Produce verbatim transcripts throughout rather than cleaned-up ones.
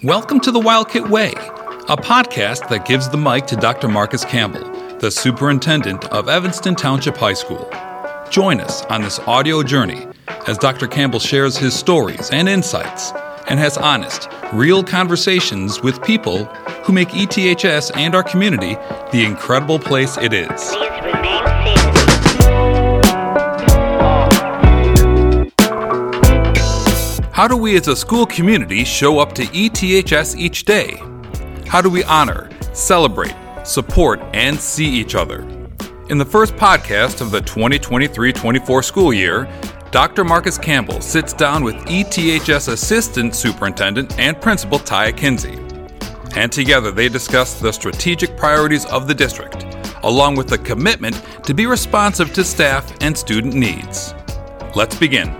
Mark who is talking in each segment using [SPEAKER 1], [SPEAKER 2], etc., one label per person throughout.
[SPEAKER 1] Welcome to the Wildcat Way, a podcast that gives the mic to Doctor Marcus Campbell, the superintendent of Evanston Township High School. Join us on this audio journey as Doctor Campbell shares his stories and insights and has honest, real conversations with people who make E T H S and our community the incredible place it is. How do we as a school community show up to E T H S each day? How do we honor, celebrate, support, and see each other? In the first podcast of the twenty twenty-three twenty-four school year, Doctor Marcus Campbell sits down with E T H S Assistant Superintendent and Principal Taya Kinsey. And together they discuss the strategic priorities of the district, along with the commitment to be responsive to staff and student needs. Let's begin.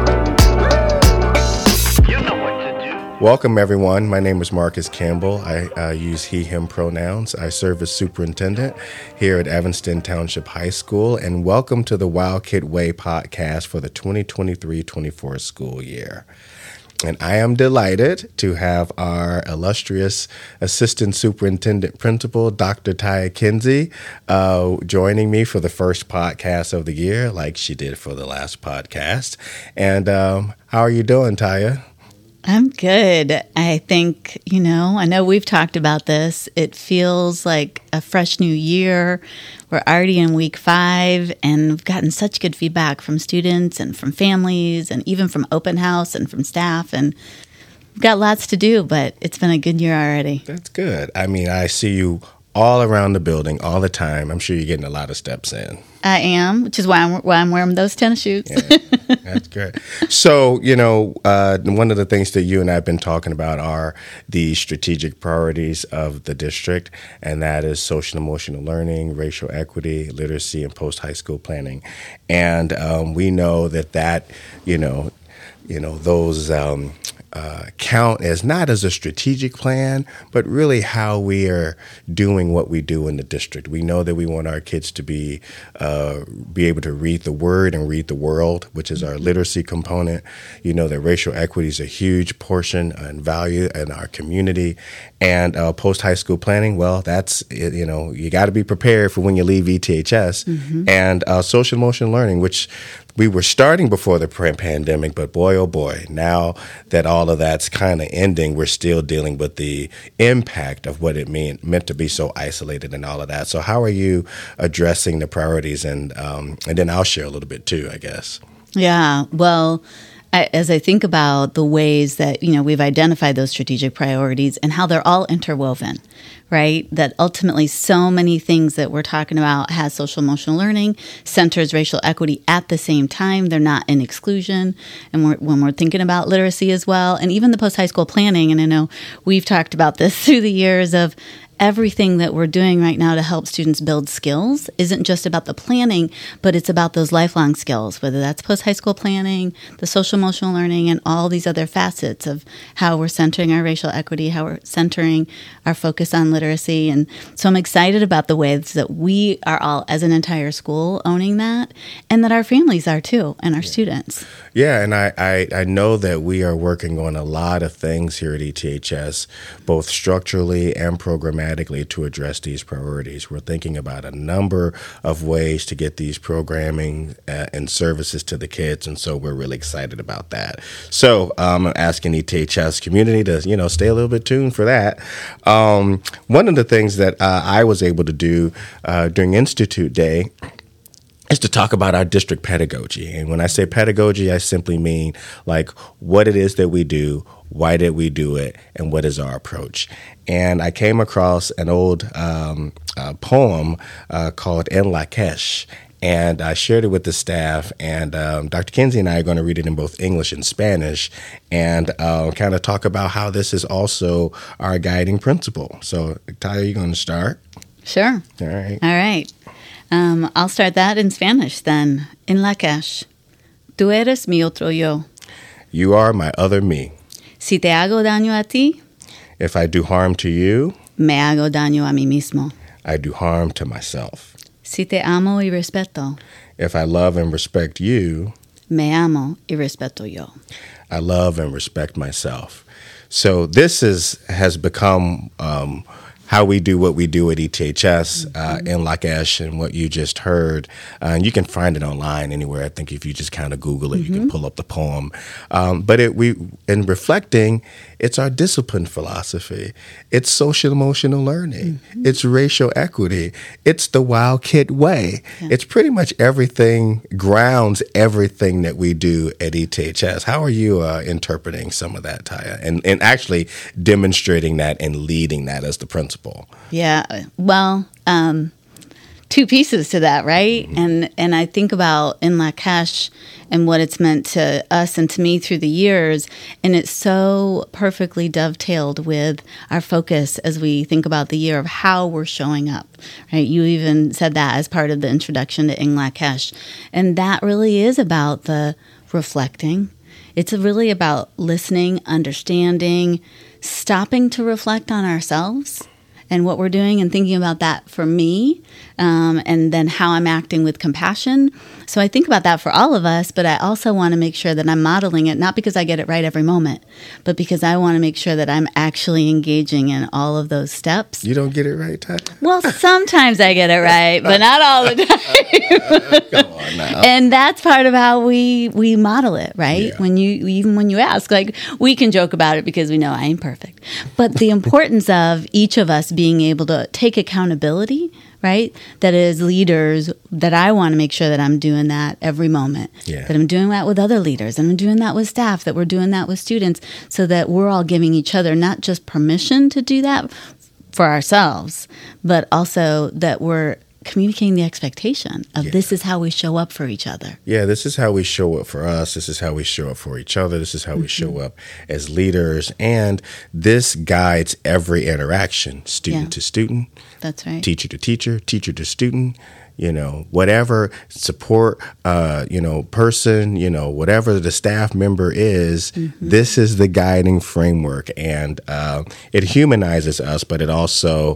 [SPEAKER 2] Welcome, everyone. My name is Marcus Campbell. I uh, use he, him pronouns. I serve as superintendent here at Evanston Township High School, and welcome to the Wildcat Way podcast for the twenty twenty-three twenty-four school year. And I am delighted to have our illustrious Assistant Superintendent Principal, Doctor Taya Kinsey, uh, joining me for the first podcast of the year, like she did for the last podcast. And um, how are you doing, Taya?
[SPEAKER 3] I'm good. I think, you know, I know we've talked about this. It feels like a fresh new year. We're already in week five, and we've gotten such good feedback from students and from families and even from open house and from staff. And we've got lots to do, but it's been a good year already.
[SPEAKER 2] That's good. I mean, I see you all around the building all the time. I'm sure you're getting a lot of steps in.
[SPEAKER 3] I am, which is why I'm, why I'm wearing those tennis shoes.
[SPEAKER 2] Yeah, that's great. So, you know, uh, one of the things that you and I have been talking about are the strategic priorities of the district, and that is social emotional learning, racial equity, literacy, and post-high school planning. And um, we know that that, you know, you know, those um, uh, count as not as a strategic plan, but really how we are doing what we do in the district. We know that we want our kids to be uh, be able to read the word and read the world, which is our literacy component. You know that racial equity is a huge portion and value in our community. And uh, post-high school planning, well, that's, you know, you got to be prepared for when you leave E T H S. Mm-hmm. And uh, social emotional learning, which we were starting before the pandemic, but boy, oh boy, now that all of that's kind of ending, we're still dealing with the impact of what it mean, meant to be so isolated and all of that. So how are you addressing the priorities? And um, and then I'll share a little bit too, I guess.
[SPEAKER 3] Yeah, well, I, as I think about the ways that, you know, we've identified those strategic priorities and how they're all interwoven, right? That ultimately so many things that we're talking about has social emotional learning, centers racial equity at the same time. They're not in exclusion. And we're, when we're thinking about literacy as well, and even the post-high school planning, and I know we've talked about this through the years of everything that we're doing right now to help students build skills isn't just about the planning, but it's about those lifelong skills, whether that's post-high school planning, the social emotional learning, and all these other facets of how we're centering our racial equity, how we're centering our focus on literacy. And so I'm excited about the ways that we are all, as an entire school, owning that, and that our families are too, and our
[SPEAKER 2] yeah.
[SPEAKER 3] students.
[SPEAKER 2] Yeah, and I, I, I know that we are working on a lot of things here at E T H S, both structurally and programmatically, to address these priorities. We're thinking about a number of ways to get these programming uh, and services to the kids, and so we're really excited about that. So um, I'm asking E T H S community to, you know, stay a little bit tuned for that. Um, one of the things that uh, I was able to do uh, during Institute Day is to talk about our district pedagogy. And when I say pedagogy, I simply mean like what it is that we do, why did we do it, and what is our approach. And I came across an old um, uh, poem uh, called En Lakesh, and I shared it with the staff, and um, Doctor Kinsey and I are going to read it in both English and Spanish, and uh, kind of talk about how this is also our guiding principle. So, Taya, you going to start?
[SPEAKER 3] Sure.
[SPEAKER 2] All right.
[SPEAKER 3] All right. Um, I'll start that in Spanish then. En Lakesh. Tú eres mi otro yo.
[SPEAKER 2] You are my other me.
[SPEAKER 3] Si te hago daño a ti,
[SPEAKER 2] if I do harm to you,
[SPEAKER 3] me hago daño a mí mismo.
[SPEAKER 2] I do harm to myself.
[SPEAKER 3] Si te amo y respeto,
[SPEAKER 2] if I love and respect you,
[SPEAKER 3] me amo y respeto yo.
[SPEAKER 2] I love and respect myself. So this is has become um, how we do what we do at E T H S uh, in Lakesh, and what you just heard. Uh, and you can find it online anywhere. I think if you just kind of Google it, mm-hmm. you can pull up the poem. Um, but it, we, in reflecting, it's our discipline philosophy. It's social emotional learning. Mm-hmm. It's racial equity. It's the Wild Kid way. Yeah. It's pretty much everything, grounds everything that we do at E T H S. How are you uh, interpreting some of that, Taya, and, and actually demonstrating that and leading that as the principal?
[SPEAKER 3] Yeah, well, um, two pieces to that, right? Mm-hmm. And and I think about in Lakesh and what it's meant to us and to me through the years, and it's so perfectly dovetailed with our focus as we think about the year of how we're showing up, right? You even said that as part of the introduction to In Lakesh, and that really is about the reflecting. It's really about listening, understanding, stopping to reflect on ourselves and what we're doing, and thinking about that for me, um, and then how I'm acting with compassion. So I think about that for all of us, but I also want to make sure that I'm modeling it, not because I get it right every moment, but because I want to make sure that I'm actually engaging in all of those steps.
[SPEAKER 2] You don't get it right, Ty?
[SPEAKER 3] Well, sometimes I get it right, but not all the time.
[SPEAKER 2] Come on now.
[SPEAKER 3] And that's part of how we, we model it, right?
[SPEAKER 2] Yeah.
[SPEAKER 3] When you even when you ask, like, we can joke about it because we know I ain't perfect. But the importance of each of us being able to take accountability, right? That as leaders, that I want to make sure that I'm doing that every moment.
[SPEAKER 2] Yeah.
[SPEAKER 3] That I'm doing that with other leaders, and I'm doing that with staff, that we're doing that with students, so that we're all giving each other not just permission to do that for ourselves, but also that we're communicating the expectation of yeah. this is how we show up for each other.
[SPEAKER 2] Yeah, this is how we show up for us. This is how we show up for each other. This is how mm-hmm. we show up as leaders. And this guides every interaction, student
[SPEAKER 3] yeah.
[SPEAKER 2] to student.
[SPEAKER 3] That's right.
[SPEAKER 2] Teacher to teacher, teacher to student, you know, whatever support, uh, you know, person, you know, whatever the staff member is, mm-hmm. this is the guiding framework. And uh, it humanizes us, but it also,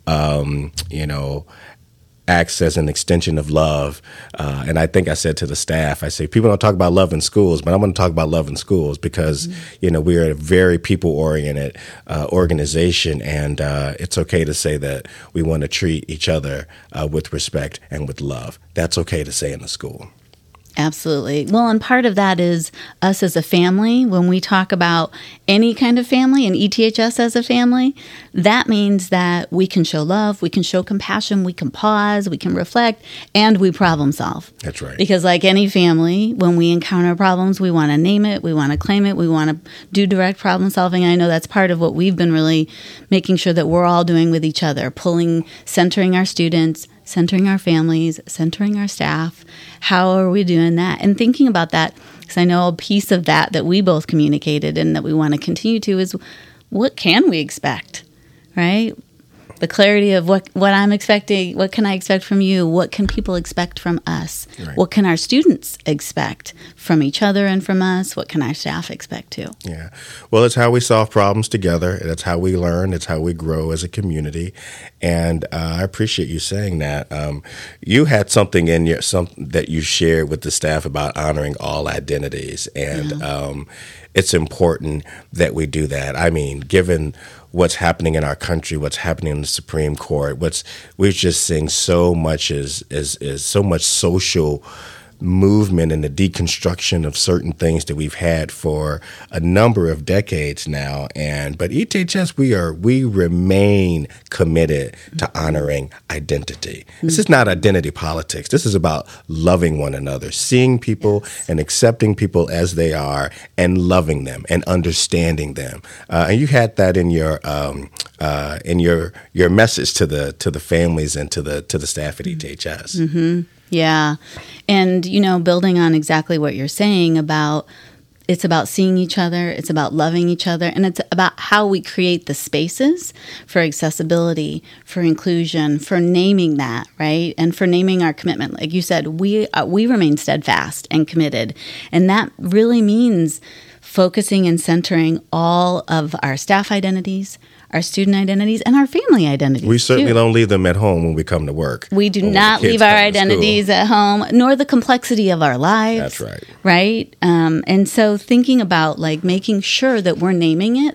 [SPEAKER 2] um, you know, acts as an extension of love. Uh, and I think I said to the staff, I say, people don't talk about love in schools, but I'm going to talk about love in schools because, mm-hmm. you know, we're a very people-oriented uh, organization, and uh, it's okay to say that we want to treat each other uh, with respect and with love. That's okay to say in the school.
[SPEAKER 3] Absolutely. Well, and part of that is us as a family. When we talk about any kind of family and E T H S as a family, that means that we can show love, we can show compassion, we can pause, we can reflect, and we problem solve.
[SPEAKER 2] That's right.
[SPEAKER 3] Because like any family, when we encounter problems, we want to name it, we want to claim it, we want to do direct problem solving. I know that's part of what we've been really making sure that we're all doing with each other, pulling, centering our students, centering our families, centering our staff. How are we doing that? And thinking about that, because I know a piece of that that we both communicated and that we want to continue to is, what can we expect, right? The clarity of what, what I'm expecting, what can I expect from you? What can people expect from us?
[SPEAKER 2] Right.
[SPEAKER 3] What can our students expect from each other and from us? What can our staff expect too?
[SPEAKER 2] Yeah. Well, it's how we solve problems together. It's how we learn. It's how we grow as a community. And uh, I appreciate you saying that. Um, you had something in your some that you shared with the staff about honoring all identities. And yeah. um, it's important that we do that. I mean, given what's happening in our country, what's happening in the Supreme Court, what's we're just seeing so much is is is so much social movement and the deconstruction of certain things that we've had for a number of decades now. And but E T H S, we are we remain committed to honoring identity. Mm-hmm. This is not identity politics. This is about loving one another, seeing people yes. and accepting people as they are, and loving them and understanding them. Uh, and you had that in your um, uh, in your your message to the to the families and to the to the staff at E T H S.
[SPEAKER 3] Mm-hmm. Yeah. And, you know, building on exactly what you're saying about it's about seeing each other, it's about loving each other, and it's about how we create the spaces for accessibility, for inclusion, for naming that, right? And for naming our commitment. Like you said, we uh, we remain steadfast and committed. And that really means focusing and centering all of our staff identities, our student identities, and our family identities.
[SPEAKER 2] We certainly
[SPEAKER 3] too.
[SPEAKER 2] don't leave them at home when we come to work.
[SPEAKER 3] We do not leave our identities at home, nor the complexity of our lives.
[SPEAKER 2] That's right.
[SPEAKER 3] Right? Um, and so thinking about like making sure that we're naming it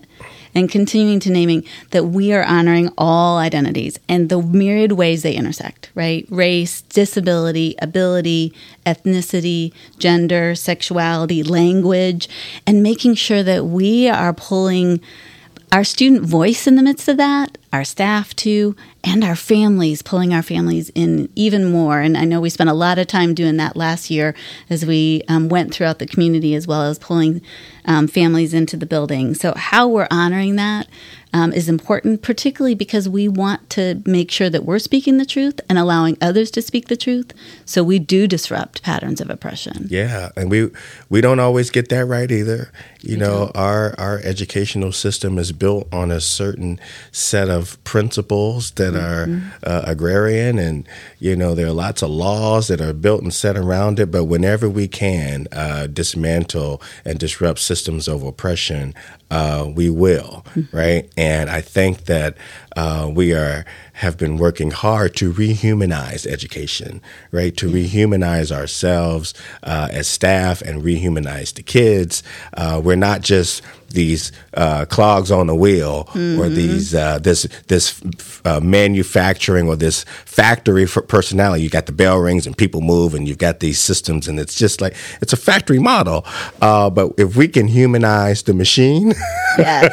[SPEAKER 3] and continuing to naming that we are honoring all identities and the myriad ways they intersect, right? Race, disability, ability, ethnicity, gender, sexuality, language, and making sure that we are pulling our student voice in the midst of that, our staff too, and our families, pulling our families in even more. And I know we spent a lot of time doing that last year as we um, went throughout the community, as well as pulling um, families into the building. So how we're honoring that um, is important, particularly because we want to make sure that we're speaking the truth and allowing others to speak the truth. So we do disrupt patterns of oppression.
[SPEAKER 2] Yeah, and we we don't always get that right either. You
[SPEAKER 3] We
[SPEAKER 2] know,
[SPEAKER 3] don't.
[SPEAKER 2] our our educational system is built on a certain set of principles that
[SPEAKER 3] Mm-hmm.
[SPEAKER 2] are uh, agrarian, and you know there are lots of laws that are built and set around it. But whenever we can uh, dismantle and disrupt systems of oppression, uh, we will,
[SPEAKER 3] Mm-hmm.
[SPEAKER 2] right? And I think that uh, we are have been working hard to rehumanize education, right? To rehumanize ourselves uh, as staff and rehumanize the kids. Uh, we're not just these uh, clogs on the wheel, mm-hmm. or these uh, this this uh, manufacturing or this factory for personality. You got the bell rings and people move, and you've got these systems, and it's just like it's a factory model. Uh, but if we can humanize the machine,
[SPEAKER 3] Yes,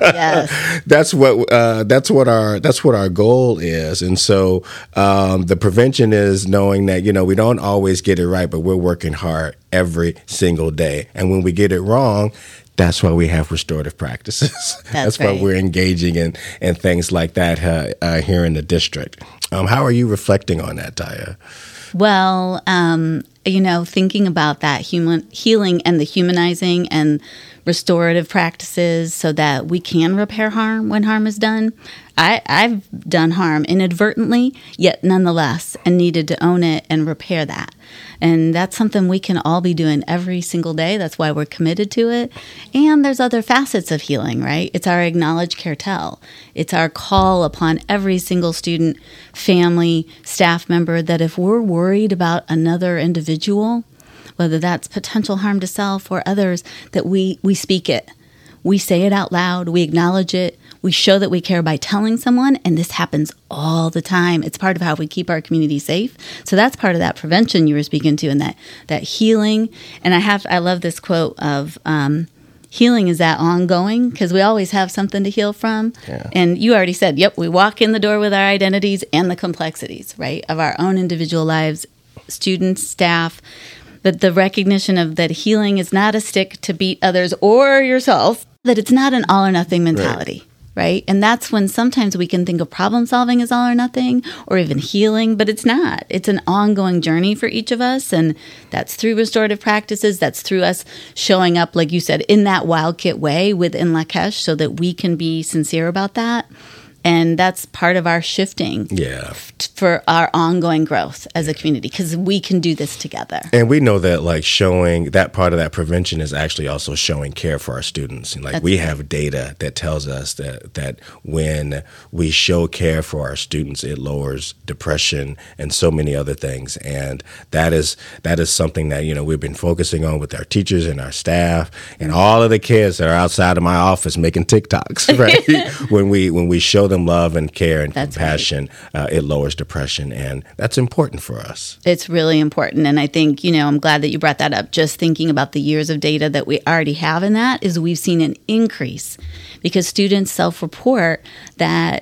[SPEAKER 3] yes.
[SPEAKER 2] that's what uh, that's what our that's what our goal is. And so um, the prevention is knowing that you know we don't always get it right, but we're working hard every single day. And when we get it wrong, that's why we have restorative practices.
[SPEAKER 3] That's,
[SPEAKER 2] that's
[SPEAKER 3] right.
[SPEAKER 2] why we're engaging in, in things like that uh, uh, here in the district. Um, how are you reflecting on that, Taya?
[SPEAKER 3] Well, um, you know, thinking about that human healing and the humanizing and restorative practices so that we can repair harm when harm is done. I, I've done harm inadvertently, yet nonetheless, and needed to own it and repair that. And that's something we can all be doing every single day. That's why we're committed to it. And there's other facets of healing, right? It's our acknowledge, care, tell. It's our call upon every single student, family, staff member that if we're worried about another individual, whether that's potential harm to self or others, that we, we speak it. We say it out loud. We acknowledge it. We show that we care by telling someone, and this happens all the time. It's part of how we keep our community safe. So that's part of that prevention you were speaking to, and that that healing. And I have I love this quote of um, healing is that ongoing, because we always have something to heal from.
[SPEAKER 2] Yeah.
[SPEAKER 3] And you already said, yep, we walk in the door with our identities and the complexities, right, of our own individual lives, students, staff. But the recognition of that healing is not a stick to beat others or yourself, that it's not an all or nothing mentality, right? right? And that's when sometimes we can think of problem solving as all or nothing or even healing, but it's not. It's an ongoing journey for each of us. And that's through restorative practices. That's through us showing up, like you said, in that Wildkit way within Lakesh so that we can be sincere about that. And that's part of our shifting
[SPEAKER 2] Yeah.
[SPEAKER 3] f- for our ongoing growth as a community, because we can do this together.
[SPEAKER 2] And we know that like showing that part of that prevention is actually also showing care for our students. And like
[SPEAKER 3] That's
[SPEAKER 2] we
[SPEAKER 3] right.
[SPEAKER 2] have data that tells us that that when we show care for our students, it lowers depression and so many other things. And that is that is something that, you know, we've been focusing on with our teachers and our staff and all of the kids that are outside of my office making TikToks, right? when we when we show them love and care and
[SPEAKER 3] That's
[SPEAKER 2] compassion, uh, it lowers depression. And that's important for us.
[SPEAKER 3] It's really important. And I think, you know, I'm glad that you brought that up. Just thinking about the years of data that we already have in that is we've seen an increase because students self-report that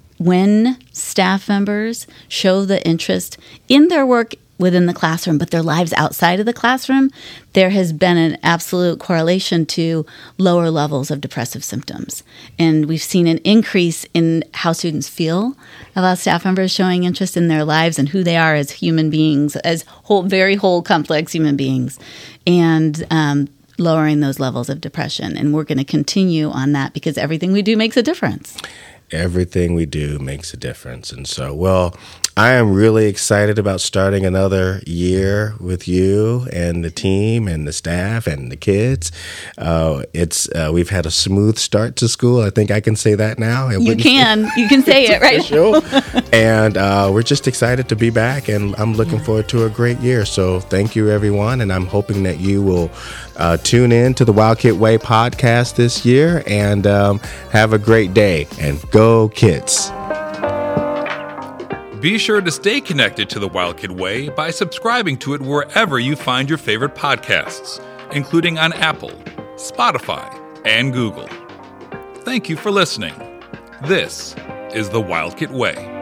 [SPEAKER 3] when staff members show the interest in their work within the classroom, but their lives outside of the classroom, there has been an absolute correlation to lower levels of depressive symptoms. And we've seen an increase in how students feel about staff members showing interest in their lives and who they are as human beings, as whole, very whole, complex human beings, and um, lowering those levels of depression. And we're going to continue on that because everything we do makes a difference.
[SPEAKER 2] Everything we do makes a difference. And so, well, I am really excited about starting another year with you and the team and the staff and the kids. Uh, it's uh, we've had a smooth start to school. I think I can say that now. It
[SPEAKER 3] you can. You can say it, right?
[SPEAKER 2] And uh, we're just excited to be back, and I'm looking forward to a great year. So thank you, everyone, and I'm hoping that you will uh, tune in to the Wildkid Way podcast this year, and um, have a great day, and go Kids.
[SPEAKER 1] Be sure to stay connected to the Wildkid Way by subscribing to it wherever you find your favorite podcasts, including on Apple, Spotify, and Google. Thank you for listening. This is the Wildkid Way.